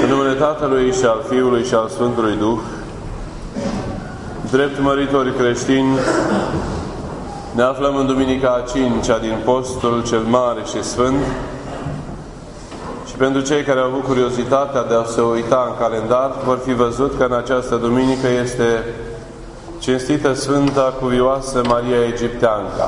În numele Tatălui și al Fiului și al Sfântului Duh, drept măritori creștini, ne aflăm în Duminica a cincea din postul cel mare și sfânt. Și pentru cei care au avut curiozitatea de a se uita în calendar, vor fi văzut că în această duminică este cinstită Sfânta Cuvioasă Maria Egipteanca,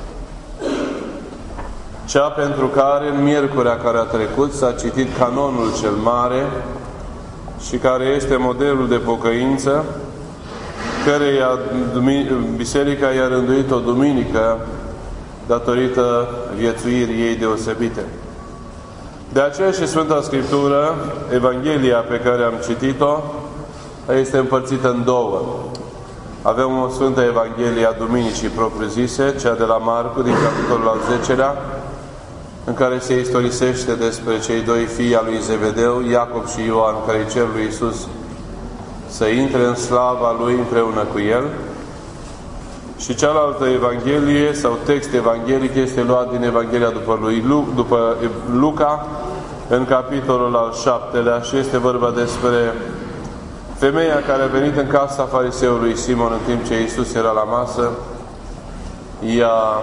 cea pentru care în miercurea care a trecut s-a citit canonul cel mare și care este modelul de pocăință, căreia Biserica i-a rânduit o duminică datorită viețuirii ei deosebite. De aceea și Sfânta Scriptură, Evanghelia pe care am citit-o, este împărțită în două. Avem o Sfântă Evanghelie a Duminicii propriu-zise, cea de la Marcu, din capitolul al 10-lea, în care se istorisește despre cei doi fii al lui Zebedeu, Iacob și Ioan, care îi cer lui Iisus să intre în slava lui împreună cu el. Și cealaltă Evanghelie sau text evanghelic este luat din Evanghelia după Luca, în capitolul al 7-lea, și este vorba despre femeia care a venit în casa fariseului Simon în timp ce Iisus era la masă. I-a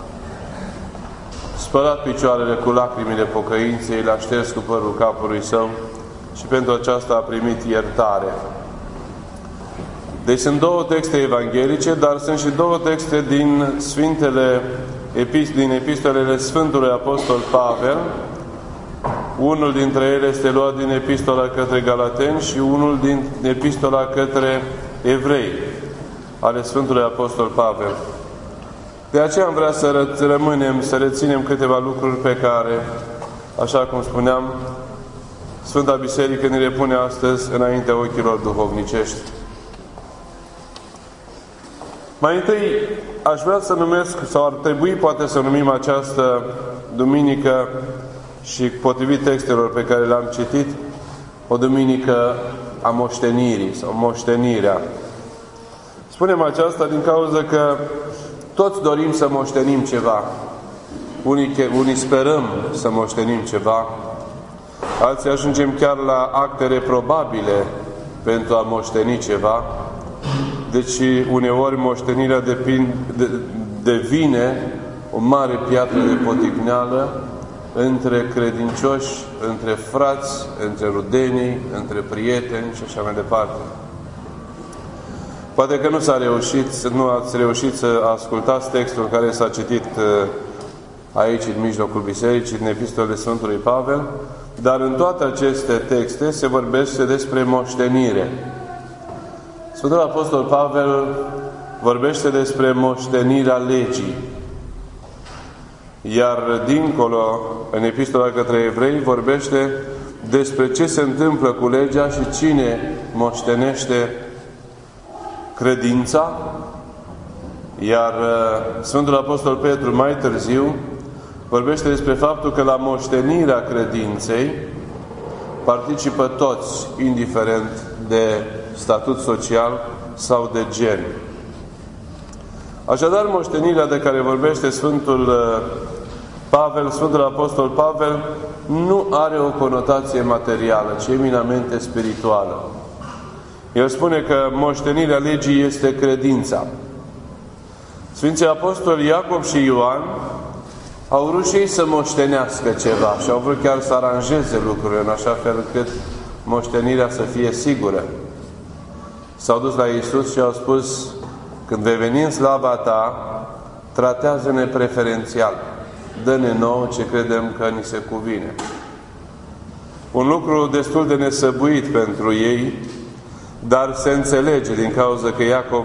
spălat picioarele cu lacrimile pocăinței, l-a șters cu părul capului său și pentru aceasta a primit iertare. Deci sunt două texte evanghelice, dar sunt și două texte din epistolele Sfântului Apostol Pavel. Unul dintre ele este luat din epistola către Galateni și unul din epistola către Evrei, ale Sfântului Apostol Pavel. De aceea am vrea să reținem câteva lucruri pe care, așa cum spuneam, Sfânta Biserică ne le pune astăzi înaintea ochilor duhovnicești. Mai întâi, aș vrea să numesc, sau ar trebui poate să numim această duminică, și potrivit textelor pe care le-am citit, o duminică a moștenirii sau moștenirea. Spunem aceasta din cauza că toți dorim să moștenim ceva. Unii sperăm să moștenim ceva, alții ajungem chiar la acte reprobabile pentru a moșteni ceva. Deci uneori moștenirea devine o mare piatră de poticneală între credincioși, între frați, între rudenii, între prieteni și așa mai departe. Poate că nu ați reușit să ascultați textul care s-a citit aici, în mijlocul bisericii, din epistolele Sfântului Pavel, dar în toate aceste texte se vorbește despre moștenire. Sfântul Apostol Pavel vorbește despre moștenirea legii. Iar dincolo, în epistola către Evrei, vorbește despre ce se întâmplă cu legea și cine moștenește credința. Iar Sfântul Apostol Petru mai târziu vorbește despre faptul că la moștenirea credinței participă toți, indiferent de statut social sau de gen. Așadar, moștenirea de care vorbește Sfântul Apostol Pavel, nu are o conotație materială, ci eminamente spirituală. El spune că moștenirea legii este credința. Sfinții Apostoli Iacob și Ioan au vrut și ei să moștenească ceva și au vrut chiar să aranjeze lucrurile în așa fel încât moștenirea să fie sigură. S-au dus la Iisus și au spus: când vei veni în slava ta, tratează-ne preferențial. Dă-ne nouă ce credem că ni se cuvine. Un lucru destul de nesăbuit pentru ei, dar se înțelege din cauza că Iacob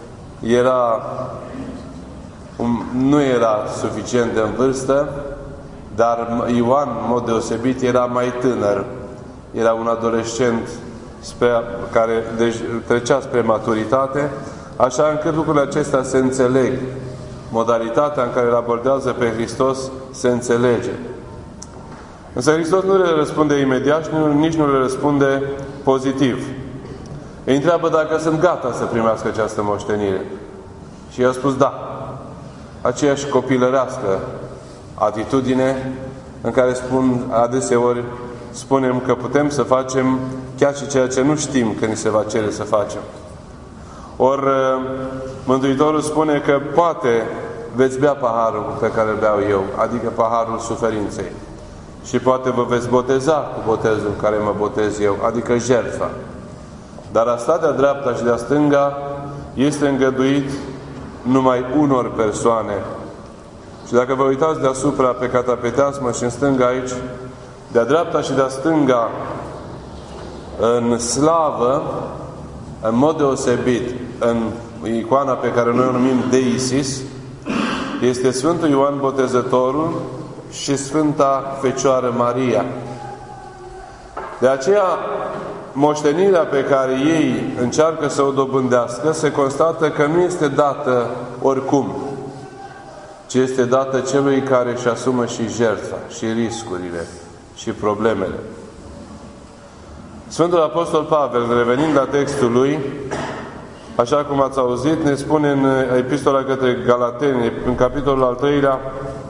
nu era suficient de în vârstă, dar Ioan, în mod deosebit, era mai tânăr. Era un adolescent care trecea spre maturitate, așa încât lucrurile acestea se înțeleg. Modalitatea în care îl abordează pe Hristos se înțelege. Însă Hristos nu le răspunde imediat și nici nu le răspunde pozitiv. Îi întreabă dacă sunt gata să primească această moștenire. Și i-a spus da. Aceeași copilărească atitudine în care spun adeseori spunem că putem să facem chiar și ceea ce nu știm că ni se va cere să facem. Ori Mântuitorul spune că poate veți bea paharul pe care îl beau eu, adică paharul suferinței. Și poate vă veți boteza cu botezul care mă botez eu, adică jertfa. Dar a sta de-a dreapta și de-a stânga este îngăduit numai unor persoane. Și dacă vă uitați deasupra pe catapeteasmă și în stânga aici, de-a dreapta și de-a stânga, în slavă, în mod deosebit, în icoana pe care noi o numim de Isis, este Sfântul Ioan Botezătorul și Sfânta Fecioară Maria. De aceea, moștenirea pe care ei încearcă să o dobândească se constată că nu este dată oricum, ci este dată celui care își asumă și jertfa, și riscurile, și problemele. Sfântul Apostol Pavel, revenind la textul lui, așa cum ați auzit, ne spune în Epistola către Galateni, în capitolul al 3-lea,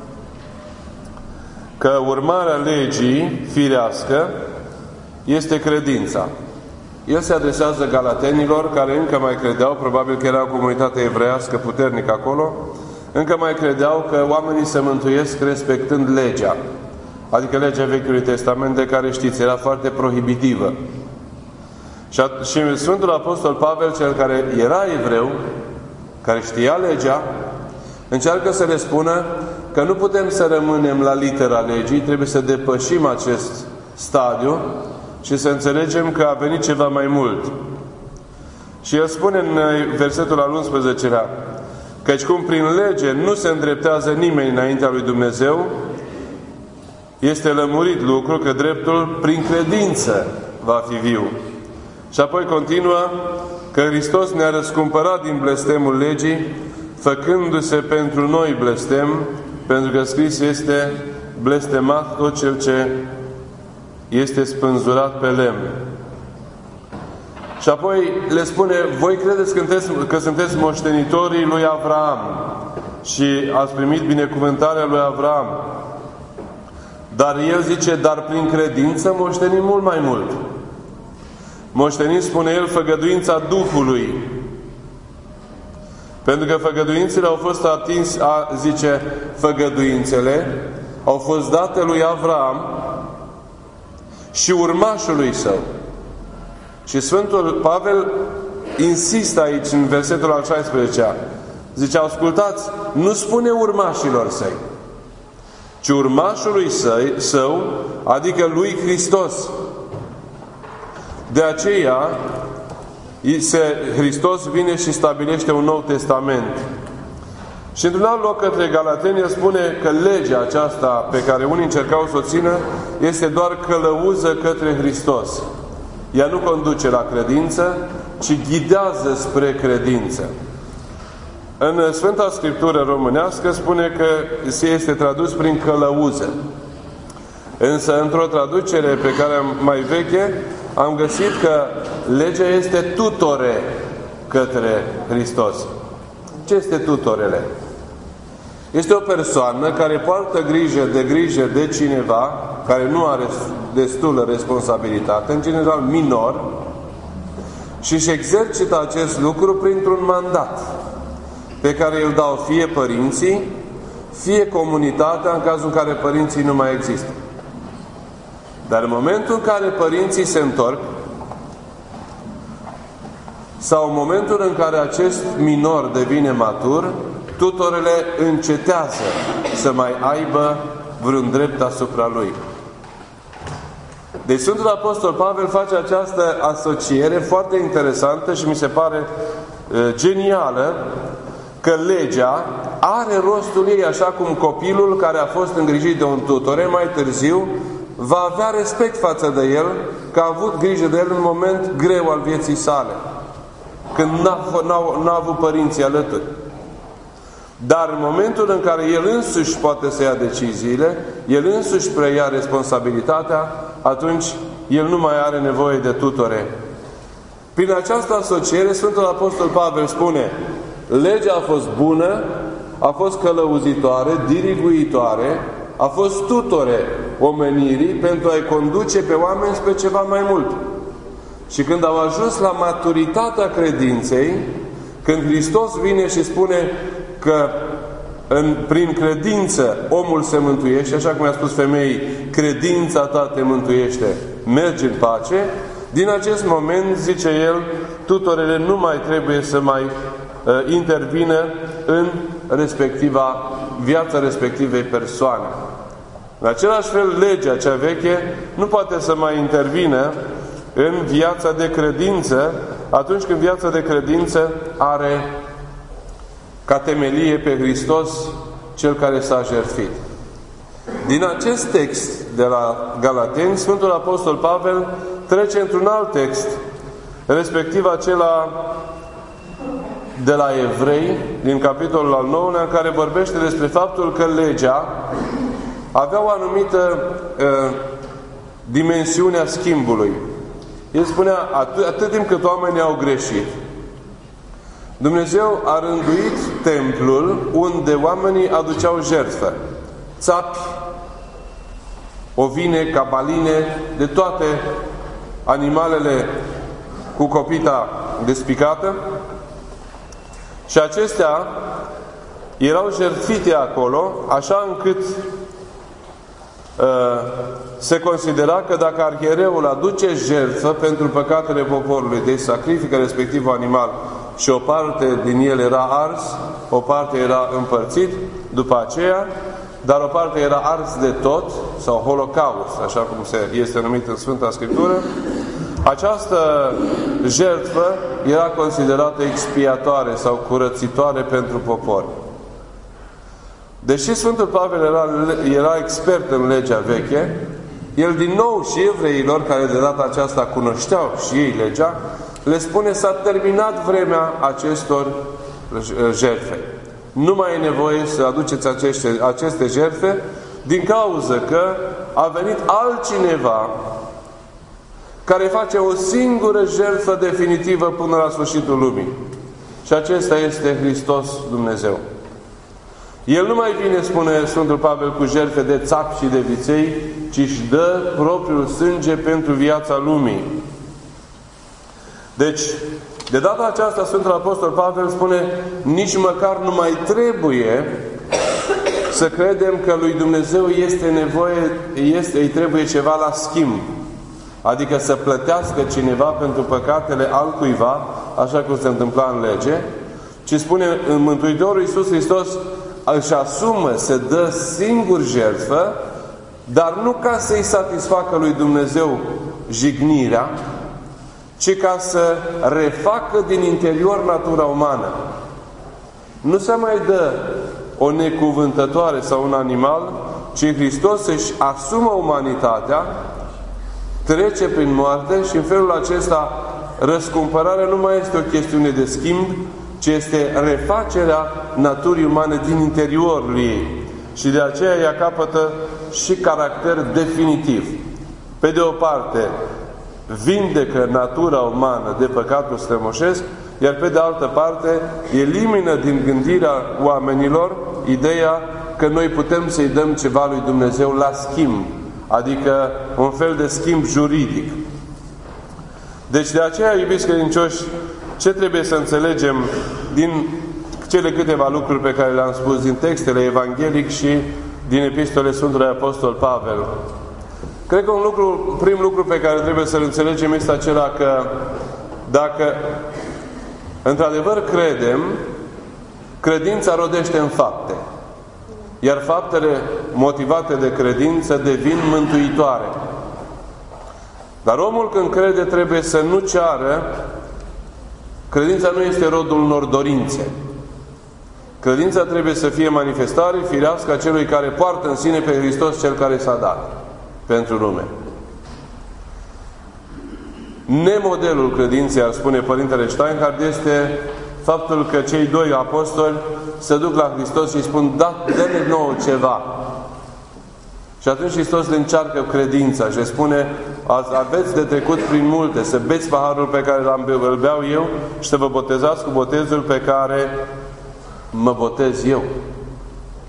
că urmarea legii firească este credința. El se adresează galatenilor care încă mai credeau, probabil că era o comunitate evreiască puternică acolo, încă mai credeau că oamenii se mântuiesc respectând legea. Adică legea Vechiului Testament, de care știți, era foarte prohibitivă. Și Sfântul Apostol Pavel, cel care era evreu, care știa legea, încearcă să le spună că nu putem să rămânem la litera legii, trebuie să depășim acest stadiu și să înțelegem că a venit ceva mai mult. Și el spune în versetul al 11-lea, căci cum prin lege nu se îndreptează nimeni înaintea lui Dumnezeu, este lămurit lucru că dreptul prin credință va fi viu. Și apoi continuă că Hristos ne-a răscumpărat din blestemul legii, făcându-se pentru noi blestem, pentru că scris este blestemat tot cel ce este spânzurat pe lemn. Și apoi le spune, voi credeți că sunteți moștenitorii lui Avraam și ați primit binecuvântarea lui Avraam. Dar el zice, dar prin credință moștenim mult mai mult. Moștenim, spune el, făgăduința Duhului. Pentru că făgăduințele au fost zice, făgăduințele au fost date lui Avraam și urmașului său. Și Sfântul Pavel insistă aici, în versetul al 16-a. Zice, ascultați, nu spune urmașilor săi, ci urmașului său, adică lui Hristos. De aceea, Hristos vine și stabilește un nou testament. Și într-un alt loc către Galateni spune că legea aceasta pe care unii încercau să o țină este doar călăuză către Hristos. Ea nu conduce la credință, ci ghidează spre credință. În Sfânta Scriptură românească spune că se este tradus prin călăuză. Însă, într-o traducere pe care am mai veche, am găsit că legea este tutore către Hristos. Ce este tutorele? Este o persoană care poartă grijă de cineva care nu are destulă responsabilitate, în general minor, și își exercită acest lucru printr-un mandat pe care îl dau fie părinții, fie comunitatea, în cazul în care părinții nu mai există. Dar în momentul în care părinții se întorc, sau în momentul în care acest minor devine matur, tutorele încetează să mai aibă vreun drept asupra lui. Deci Sfântul Apostol Pavel face această asociere foarte interesantă și mi se pare genială, că legea are rostul ei, așa cum copilul care a fost îngrijit de un tutore mai târziu va avea respect față de el, că a avut grijă de el în moment greu al vieții sale, când n-a avut părinții alături. Dar în momentul în care el însuși poate să ia deciziile, el însuși preia responsabilitatea, atunci el nu mai are nevoie de tutore. Prin această asociere, Sfântul Apostol Pavel spune, legea a fost bună, a fost călăuzitoare, diriguitoare, a fost tutore omenirii pentru a-i conduce pe oameni spre ceva mai mult. Și când au ajuns la maturitatea credinței, când Hristos vine și spune că prin credință omul se mântuiește, așa cum i-a spus femeii, credința ta te mântuiește, mergi în pace, din acest moment, zice el, tutorele nu mai trebuie să mai intervină în viața respectivei persoane. În același fel, legea cea veche nu poate să mai intervină în viața de credință, atunci când viața de credință are ca temelie pe Hristos, Cel care s-a jertfit. Din acest text de la Galateni, Sfântul Apostol Pavel trece într-un alt text, respectiv acela de la Evrei, din capitolul al 9-lea, în care vorbește despre faptul că legea avea o anumită dimensiune a schimbului. El spunea, atât timp cât oamenii au greșit, Dumnezeu a rânduit templul unde oamenii aduceau jertfă. Țapi, ovine, cabaline, de toate animalele cu copita despicată. Și acestea erau jertfite acolo, așa încât se considera că dacă arhiereul aduce jertfă pentru păcatele poporului, deci sacrifică respectivul animal și o parte din el era ars, o parte era împărțit după aceea, dar o parte era ars de tot, sau holocaust, așa cum este numit în Sfânta Scriptură, această jertfă era considerată expiatoare sau curățitoare pentru popor. Deși Sfântul Pavel era expert în legea veche, el din nou și evreilor, care de data aceasta cunoșteau și ei legea, le spune: s-a terminat vremea acestor jertfe. Nu mai e nevoie să aduceți aceste jertfe, din cauza că a venit altcineva care face o singură jertfă definitivă până la sfârșitul lumii. Și acesta este Hristos Dumnezeu. El nu mai vine, spune Sfântul Pavel, cu jertfe de țapi și de viței, ci își dă propriul sânge pentru viața lumii. Deci, de data aceasta, Sfântul Apostol Pavel spune: nici măcar nu mai trebuie să credem că lui Dumnezeu îi trebuie ceva la schimb. Adică să plătească cineva pentru păcatele altcuiva, așa cum se întâmpla în lege, ci spune, în Mântuitorul Iisus Hristos își asumă, se dă singur jertfă, dar nu ca să-i satisfacă lui Dumnezeu jignirea, ci ca să refacă din interior natura umană. Nu se mai dă o necuvântătoare sau un animal, ci Hristos își asumă umanitatea, trece prin moarte și în felul acesta răscumpărarea nu mai este o chestiune de schimb, ci este refacerea naturii umane din interiorul ei. Și de aceea ea capătă și caracter definitiv. Pe de o parte, vindecă natura umană de păcatul strămoșesc, iar pe de altă parte, elimină din gândirea oamenilor ideea că noi putem să-i dăm ceva lui Dumnezeu la schimb, adică un fel de schimb juridic. Deci de aceea, iubiți credincioși, ce trebuie să înțelegem din cele câteva lucruri pe care le-am spus din textele evanghelic și din epistolele Sfântului Apostol Pavel? Cred că primul lucru pe care trebuie să-l înțelegem este acela că dacă într-adevăr credem, credința rodește în fapte. Iar faptele motivate de credință devin mântuitoare. Dar omul când crede trebuie să nu ceară. Credința nu este rodul unor dorințe. Credința trebuie să fie manifestare firească a celui care poartă în sine pe Hristos, Cel care s-a dat pentru lume. Nemodelul credinței, ar spune Părintele Steinhardt, este faptul că cei doi apostoli se duc la Hristos și îi spun: dă-ne nouă ceva. Și atunci Hristos le încearcă credința și le spune: aveți de trecut prin multe, să beți paharul pe care îl beau eu și să vă botezați cu botezul pe care mă botez eu.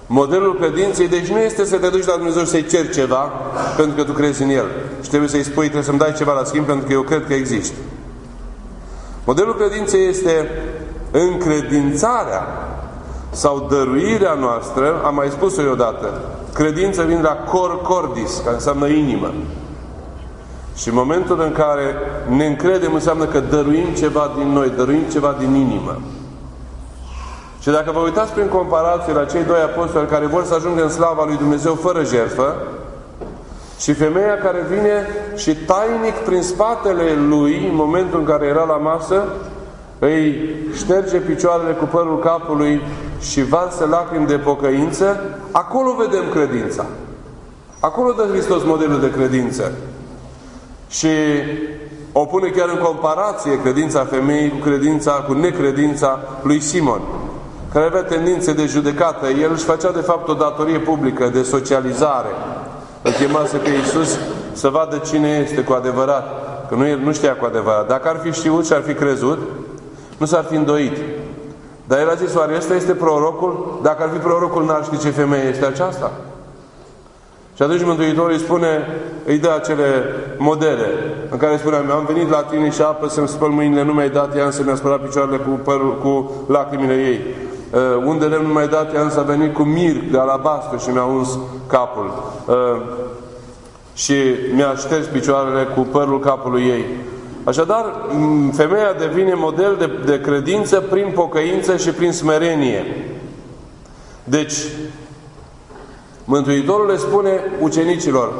Modelul credinței, deci nu este să te duci la Dumnezeu și să-i ceri ceva pentru că tu crezi în El. Și trebuie să-i spui, trebuie să-mi dai ceva la schimb pentru că eu cred că există. Modelul credinței este încredințarea sau dăruirea noastră, am mai spus-o eu odată. Credința vine la cor cordis, care înseamnă inimă. Și în momentul în care ne încredem, înseamnă că dăruim ceva din noi, dăruim ceva din inimă. Și dacă vă uitați prin comparație la cei doi apostoli care vor să ajungă în slava lui Dumnezeu fără jertfă, și femeia care vine și tainic prin spatele lui, în momentul în care era la masă, îi șterge picioarele cu părul capului și varsă lacrimi de pocăință, acolo vedem credința. Acolo dă Hristos modelul de credință. Și o pune chiar în comparație credința femeii cu necredința lui Simon, care avea tendințe de judecată. El își făcea de fapt o datorie publică de socializare. Îl chemase pe Iisus să vadă cine este cu adevărat. Că nu știa cu adevărat. Dacă ar fi știut și ar fi crezut, nu s-ar fi îndoit. Dar el a zis, oare ăsta este prorocul? Dacă ar fi prorocul, n-ar ști ce femeie este aceasta. Și atunci Mântuitorul îi spune, îi dă acele modele în care spune, am venit la tine și apă să-mi spăl mâinile, nu mi-ai dat, ea însă mi-a spălat picioarele cu lacrimile ei. Unde lemn nu mi-ai dat, ea însă a venit cu mir de alabastru și mi-a uns capul. Și mi-a șters picioarele cu părul capului ei. Așadar, femeia devine model de credință prin pocăință și prin smerenie. Deci, Mântuitorul le spune ucenicilor,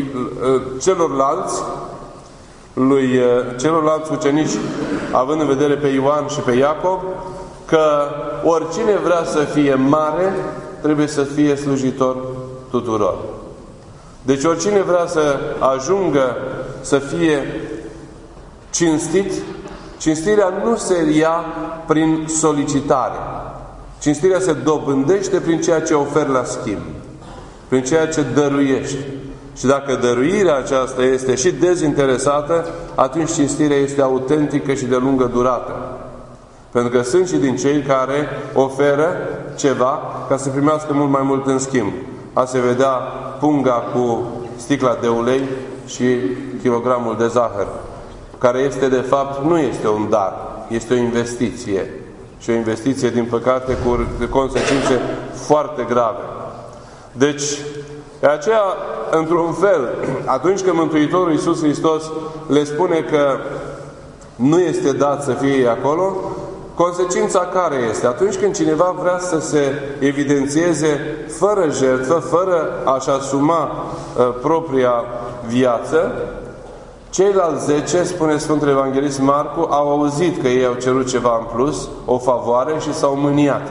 celorlalți ucenici, având în vedere pe Ioan și pe Iacov, că oricine vrea să fie mare, trebuie să fie slujitor tuturor. Deci oricine vrea să ajungă să fie cinstit, cinstirea nu se ia prin solicitare. Cinstirea se dobândește prin ceea ce oferi la schimb, prin ceea ce dăruiești. Și dacă dăruirea aceasta este și dezinteresată, atunci cinstirea este autentică și de lungă durată. Pentru că sunt și din cei care oferă ceva ca să primească mult mai mult în schimb. A se vedea punga cu sticla de ulei și kilogramul de zahăr, care este de fapt, nu este un dar, este o investiție. Și o investiție, din păcate, cu consecințe foarte grave. Deci, de aceea, într-un fel, atunci când Mântuitorul Iisus Hristos le spune că nu este dat să fie acolo, consecința care este? Atunci când cineva vrea să se evidențieze fără jertfă, fără a-și asuma propria viață, ceilalți 10, spune Sfântul Evanghelist Marcu, au auzit că ei au cerut ceva în plus, o favoare, și s-au mâniat.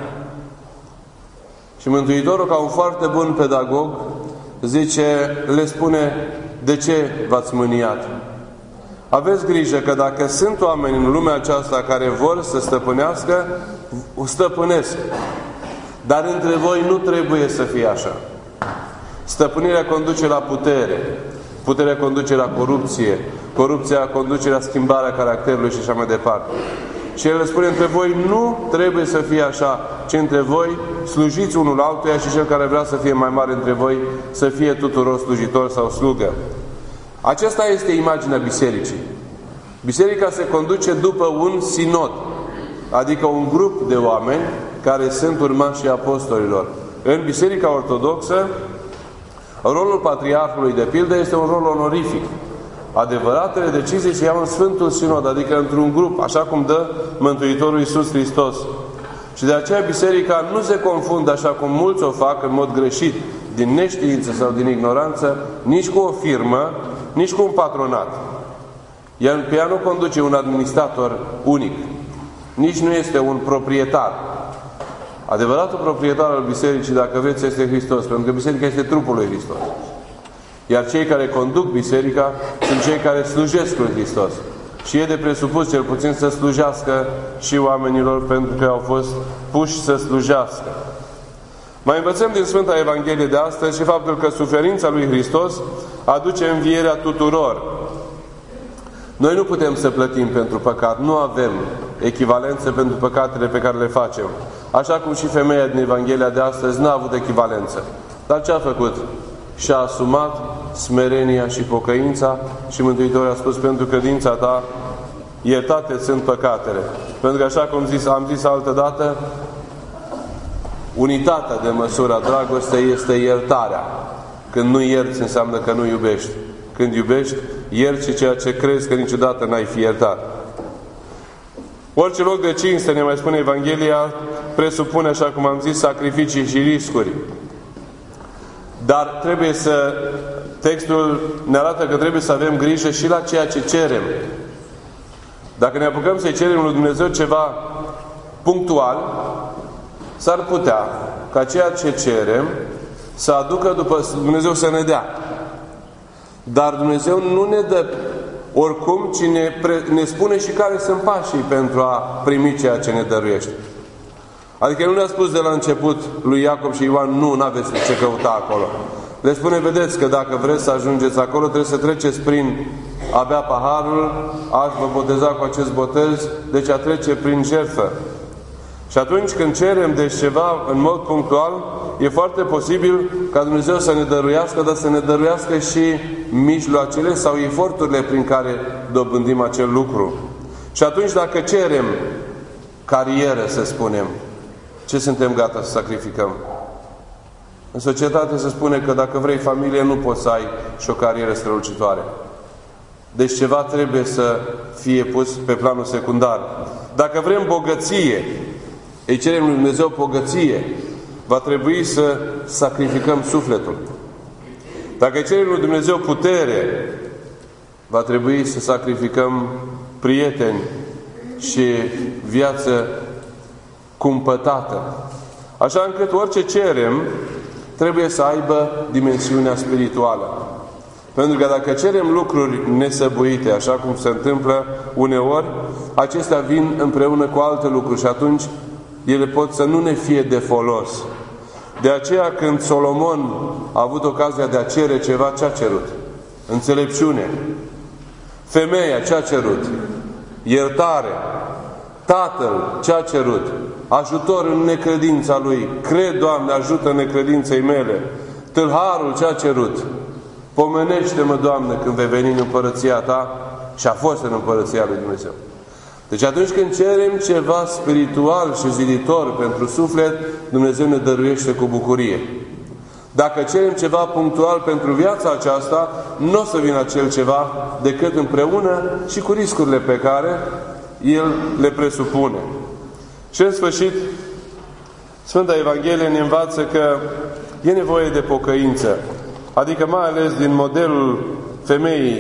Și Mântuitorul, ca un foarte bun pedagog, le spune, de ce v-ați mâniat? Aveți grijă că dacă sunt oameni în lumea aceasta care vor să stăpânească, stăpânesc. Dar între voi nu trebuie să fie așa. Stăpânirea conduce la putere. Puterea conduce la corupție. Corupția conduce la schimbarea caracterului și așa mai departe. Și el le spune, între voi nu trebuie să fie așa, ci între voi slujiți unul altuia și cel care vrea să fie mai mare între voi să fie tuturor slujitor sau slugă. Aceasta este imaginea bisericii. Biserica se conduce după un sinod, adică un grup de oameni care sunt urmașii apostolilor. În Biserica Ortodoxă, rolul patriarhului, de pildă, este un rol onorific. Adevăratele decizii se iau în Sfântul Sinod, adică într-un grup, așa cum dă Mântuitorul Iisus Hristos. Și de aceea Biserica nu se confundă, așa cum mulți o fac în mod greșit, din neștiință sau din ignoranță, nici cu o firmă, nici cu un patronat. Pe ea nu conduce un administrator unic, nici nu este un proprietar. Adevăratul proprietar al Bisericii, dacă vreți, este Hristos, pentru că Biserica este trupul lui Hristos. Iar cei care conduc Biserica sunt cei care slujesc lui Hristos. Și e de presupus, cel puțin, să slujească și oamenilor, pentru că au fost puși să slujească. Mai învățăm din Sfânta Evanghelie de astăzi și faptul că suferința lui Hristos aduce învierea tuturor. Noi nu putem să plătim pentru păcat, nu avem echivalență pentru păcatele pe care le facem. Așa cum și femeia din Evanghelia de astăzi n-a avut echivalență. Dar ce a făcut? Și-a asumat smerenia și pocăința și Mântuitorul a spus: pentru credința ta iertate sunt păcatele. Pentru că așa cum am zis altă dată, unitatea de măsură a dragostei este iertarea. Când nu ierți înseamnă că nu iubești. Când iubești, ierți și ceea ce crezi că niciodată n-ai fi iertat. Orice loc de cinste, ne mai spune Evanghelia, presupune, așa cum am zis, sacrificii și riscuri. Dar textul ne arată că trebuie să avem grijă și la ceea ce cerem. Dacă ne apucăm să-i cerem lui Dumnezeu ceva punctual, s-ar putea ca ceea ce cerem să aducă după Dumnezeu să ne dea. Dar Dumnezeu nu ne dă oricum, ci ne spune și care sunt pașii pentru a primi ceea ce ne dăruiește. Adică nu ne-a spus de la început lui Iacob și Ioan: nu aveți ce căuta acolo. Le spune: vedeți că dacă vreți să ajungeți acolo, trebuie să treceți prin a bea paharul, a vă boteza cu acest botez, deci a trece prin jertfă. Și atunci când cerem deci ceva în mod punctual, e foarte posibil ca Dumnezeu să ne dăruiască, dar să ne dăruiască și mijloacele sau eforturile prin care dobândim acel lucru. Și atunci dacă cerem carieră, să spunem, ce suntem gata să sacrificăm? În societate se spune că dacă vrei familie, nu poți să ai și o carieră strălucitoare. Deci ceva trebuie să fie pus pe planul secundar. Dacă vrem bogăție, îi cerem lui Dumnezeu bogăție, va trebui să sacrificăm sufletul. Dacă îi cerem lui Dumnezeu putere, va trebui să sacrificăm prieteni și viață cumpătată. Așa încât orice cerem trebuie să aibă dimensiunea spirituală. Pentru că dacă cerem lucruri nesăbuite, așa cum se întâmplă uneori, acestea vin împreună cu alte lucruri și atunci ele pot să nu ne fie de folos. De aceea când Solomon a avut ocazia de a cere ceva, ce a cerut? Înțelepciune. Femeia, ce a cerut? Iertare. Tatăl, ce a cerut? Ajutor în necredința lui. Cred, Doamne, ajută în necredinței mele. Tâlharul, ce a cerut? Pomenește-mă, Doamne, când vei veni în împărăția Ta. Și a fost în împărăția lui Dumnezeu. Deci atunci când cerem ceva spiritual și ziditor pentru suflet, Dumnezeu ne dăruiește cu bucurie. Dacă cerem ceva punctual pentru viața aceasta, nu o să vină acel ceva decât împreună și cu riscurile pe care El le presupune. Și în sfârșit, Sfânta Evanghelie ne învață că e nevoie de pocăință. Adică mai ales din modelul femeii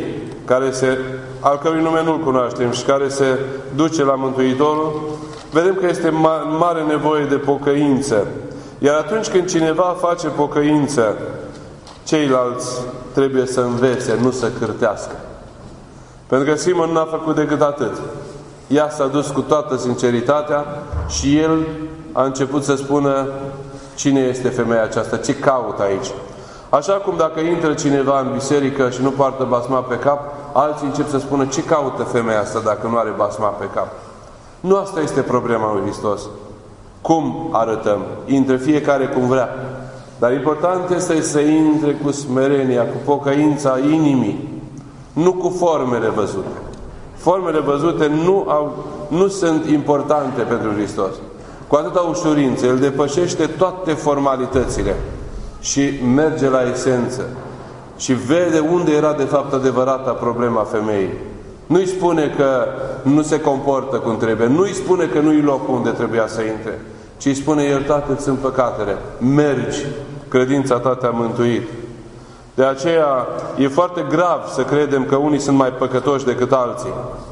al cărui nume nu-l cunoaștem și care se duce la Mântuitorul, vedem că este mare nevoie de pocăință. Iar atunci când cineva face pocăință, ceilalți trebuie să învețe, nu să cârtească. Pentru că Simon n-a făcut decât atât. Ea s-a dus cu toată sinceritatea și el a început să spună: cine este femeia aceasta? Ce caută aici? Așa cum dacă intră cineva în biserică și nu poartă basma pe cap, alții încep să spună: ce caută femeia asta dacă nu are basma pe cap? Nu asta este problema lui Hristos. Cum arătăm? Intră fiecare cum vrea. Dar important este să intre cu smerenia, cu pocăința inimii, nu cu formele văzute. Formele văzute nu sunt importante pentru Hristos. Cu atâta ușurință, El depășește toate formalitățile și merge la esență și vede unde era de fapt adevărata problema femeii. Nu-i spune că nu se comportă cum trebuie, nu-i spune că nu-i locul unde trebuia să intre, ci îi spune: iertate-ți sunt păcatele, mergi, credința ta te-a mântuit. De aceea e foarte grav să credem că unii sunt mai păcătoși decât alții.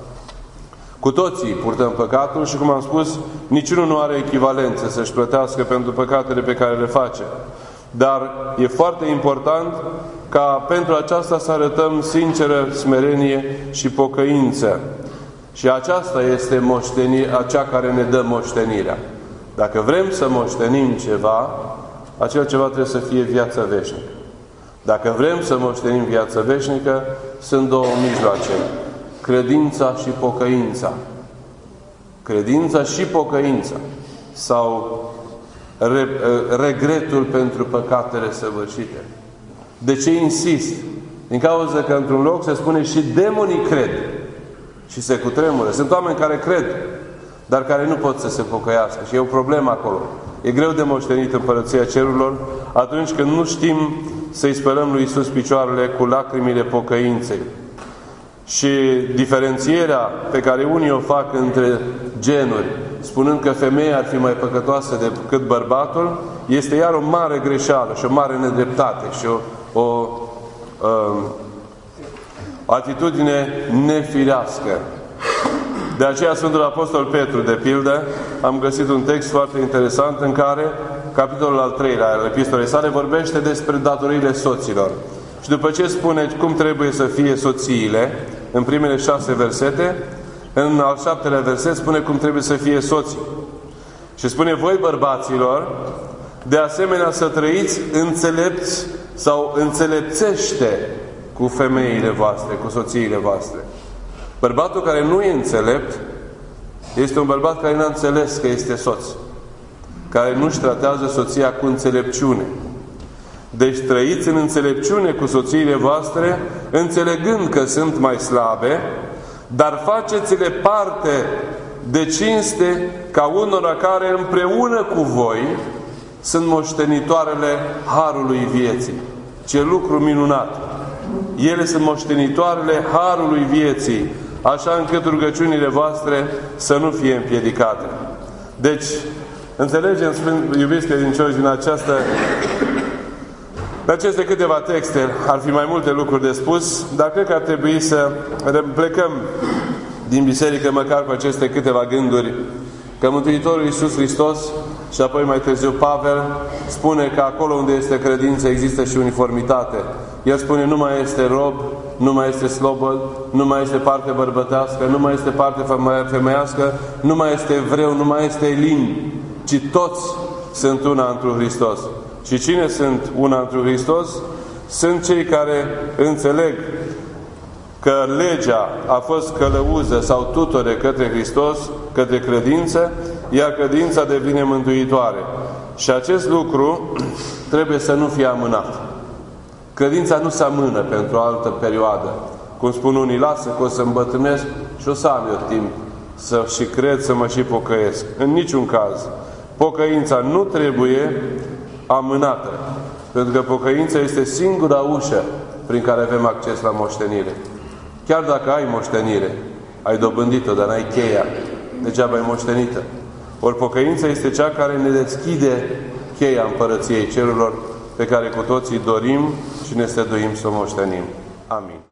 Cu toții purtăm păcatul și, cum am spus, niciunul nu are echivalență să-și plătească pentru păcatele pe care le face. Dar e foarte important ca pentru aceasta să arătăm sinceră smerenie și pocăință. Și aceasta este cea care ne dă moștenirea. Dacă vrem să moștenim ceva, acel ceva trebuie să fie viața veșnică. Dacă vrem să moștenim viața veșnică, sunt două mijloace. credința și pocăința. Credința și pocăința. Sau regretul pentru păcatele săvârșite. De ce insist? Din cauza că într-un loc se spune și demonii cred și se cutremură. Sunt oameni care cred, dar care nu pot să se pocăiască. Și e o problemă acolo. E greu de moștenit Împărăția Cerurilor atunci când nu știm să-i spălăm lui Iisus picioarele cu lacrimile pocăinței. Și diferențierea pe care unii o fac între genuri, spunând că femeia ar fi mai păcătoasă decât bărbatul, este iar o mare greșeală și o mare nedreptate și o atitudine nefirească. De aceea Sfântul Apostol Petru, de pildă, am găsit un text foarte interesant în care, capitolul al 3-lea al epistolei sale, vorbește despre datoriile soților. Și după ce spune cum trebuie să fie soțiile, în primele 6 versete, în al 7-lea verset spune cum trebuie să fie soții. Și spune: voi, bărbaților, de asemenea să trăiți înțelepți sau înțelepțește cu femeile voastre, cu soțiile voastre. Bărbatul care nu e înțelept este un bărbat care n-a înțeles că este soț, care nu-și tratează soția cu înțelepciune. Deci trăiți în înțelepciune cu soțiile voastre, înțelegând că sunt mai slabe, dar faceți-le parte de cinste ca unora care împreună cu voi sunt moștenitoarele harului vieții. Ce lucru minunat! Ele sunt moștenitoarele harului vieții, așa încât rugăciunile voastre să nu fie împiedicate. Deci, înțelegem, iubiți credincioși, din aceste câteva texte, ar fi mai multe lucruri de spus, dar cred că ar trebui să plecăm din biserică măcar cu aceste câteva gânduri, că Mântuitorul Iisus Hristos și apoi mai târziu Pavel spune că acolo unde este credință există și uniformitate. El spune: nu mai este rob, nu mai este slobod, nu mai este parte bărbătească, nu mai este parte femeiască, nu mai este evreu, nu mai este elin, ci toți sunt una întru Hristos. Și cine sunt una întru Hristos? Sunt cei care înțeleg că legea a fost călăuză sau tutore către Hristos, către credință, iar credința devine mântuitoare. Și acest lucru trebuie să nu fie amânat. Credința nu se amână pentru o altă perioadă. Cum spun unii: lasă că o să îmbătrânesc și o să am eu timp să și cred, să mă și pocăiesc. În niciun caz. Pocăința nu trebuie amânată. Pentru că pocăința este singura ușă prin care avem acces la moștenire. Chiar dacă ai moștenire, ai dobândit-o, dar n-ai cheia, degeaba ai moștenită. Ori pocăința este cea care ne deschide cheia Împărăției Cerurilor, pe care cu toții dorim și ne străduim să o moștenim. Amin.